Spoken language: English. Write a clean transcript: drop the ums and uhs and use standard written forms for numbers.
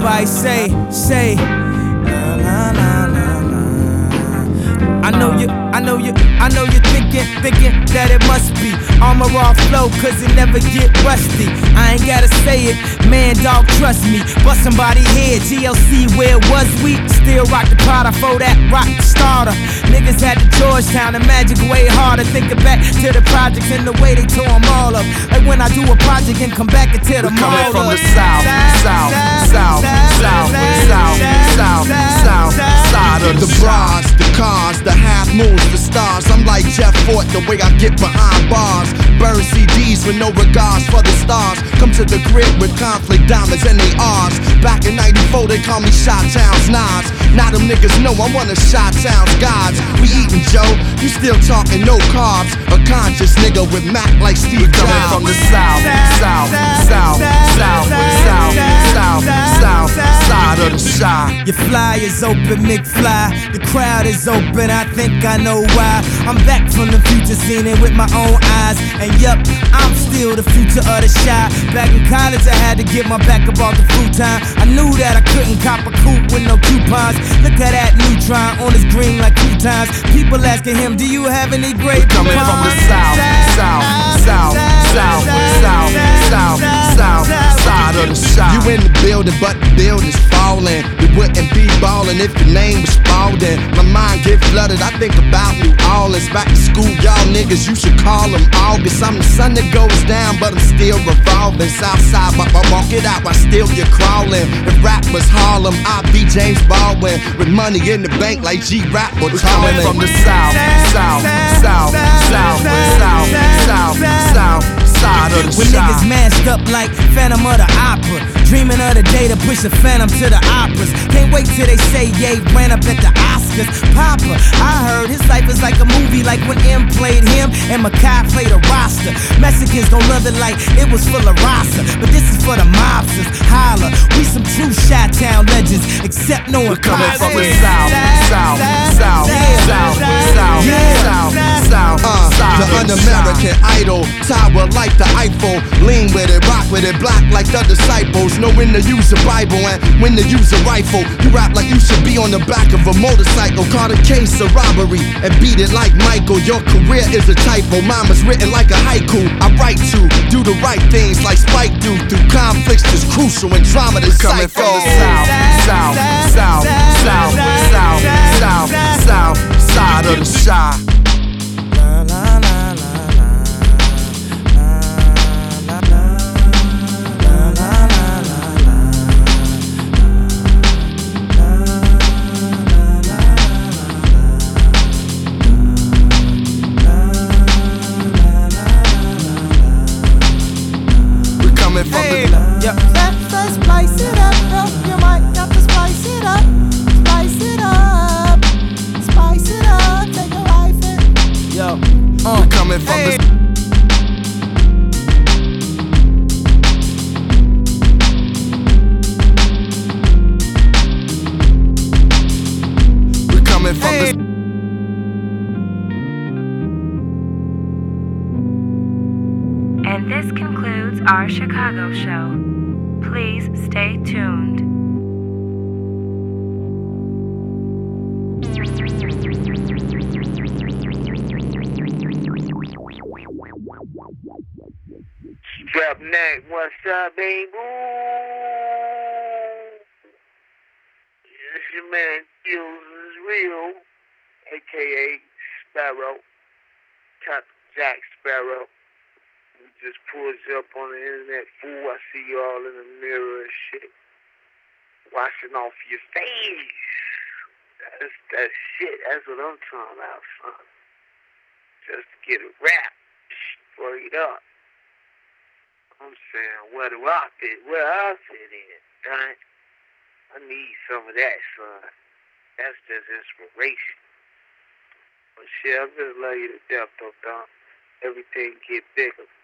everybody say, la la la la la. I know you're thinking that it must be Armor All flow, cause it never get rusty. I ain't gotta say it, man, dog, trust me. Bust somebody head, TLC, where was we? Still rock the Prada for that rock starter. Niggas had the Georgetown, the magic way harder. Thinking back to the projects and the way they tore them all up. Like when I do a project and come back and tear them all up. Coming from the south side of the bras, the cars, the half moons, the stars. I'm like Jeff Fort, the way I get behind bars. Burn CDs with no regards for the stars. Come to the crib with conflict diamonds and they R's. Back in '94 they call me Chi-Town's Nas. Now them niggas know I'm one of Chi-Town's gods. We eatin' Joe, you still talking no carbs. A conscious nigga with Mac like Steve Jobs. Coming from the south side of the shop. Your fly is open, McFly. The crowd is open, I think I know why. I'm back from the future, seen it with my own eyes. And yup, I'm still the future of the shy. Back in college, I had to get my back up off the futon. I knew that I couldn't cop a coupe with no coupons. Look at that neutron on his green like croutons. People asking him, do you have any great coming from the south side of the shop. You in the building, but the building's falling. We wouldn't be ballin' if your name was Spalding. My mind get flooded, I think about New Orleans. Back to school, y'all niggas, you should call them August. I'm the sun that goes down, but I'm still revolving. Southside, but I walk it out while still you're crawling. If rap was Harlem, I'd be James Baldwin. With money in the bank like G-Rap or coming from the south side of the when shop. Niggas masked up like Phantom of the Opera, dreaming of the day to push a Phantom to the operas. Can't wait till they say Ye ran up at the Oscars. Papa, I heard his life is like a movie, like when M played him and Makai played a roster. Mexicans gon' love it like it was full of rasa, but this is for the mobsters. Holla, we some true Chi-Town legends, except knowing coming from the south the un-American idol, tower like the Eiffel. Lean with it, rock with it, black like the disciples. Know when to use a Bible and when to use a rifle. You rap like you should be on the back of a motorcycle. Caught a case of robbery and beat it like Michael. Your career is a typo, mine was written like a haiku. I write to do the right things like Spike do. Through conflicts that's crucial and drama that's coming from the south side of the shop. Let's spice it up, yo. You might have to spice it up. Spice it up. Spice it up. Take your life in. Yo, we're coming from the And this concludes our Chicago show. Please stay tuned. Strap neck, what's up, baby? This your man, Skills is Real, a.k.a. Sparrow, Captain Jack Sparrow. Just pulls up on the internet, fool. I see you all in the mirror and shit. Washing off your face. That's shit. That's what I'm talking about, son. Just to get a rap straight up. I'm saying, where do I fit? Where I fit in, right? I need some of that, son. That's just inspiration. But shit, I just love you to death, though, Don. Everything get bigger.